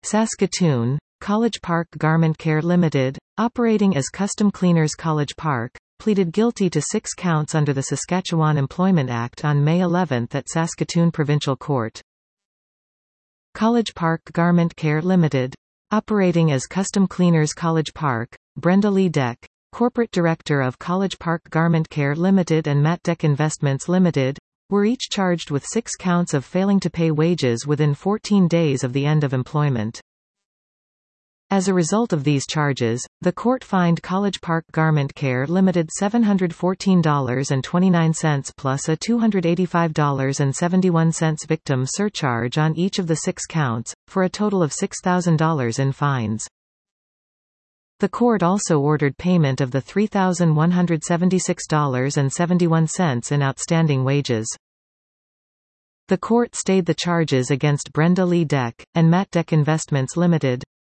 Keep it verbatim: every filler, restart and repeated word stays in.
Saskatoon, College Park Garment Care Limited, operating as Custom Cleaners College Park, pleaded guilty to six counts under the Saskatchewan Employment Act on May eleventh at Saskatoon Provincial Court. College Park Garment Care Limited, operating as Custom Cleaners College Park, Brenda Lee Deck, Corporate Director of College Park Garment Care Limited and Matt Deck Investments Limited, were each charged with six counts of failing to pay wages within fourteen days of the end of employment. As a result of these charges, the court fined College Park Garment Care Limited seven hundred fourteen dollars and twenty-nine cents plus a two hundred eighty-five dollars and seventy-one cents victim surcharge on each of the six counts, for a total of six thousand dollars in fines. The court also ordered payment of the three thousand one hundred seventy-six dollars and seventy-one cents in outstanding wages. The court stayed the charges against Brenda Lee Deck, and Matt Deck Investments Limited,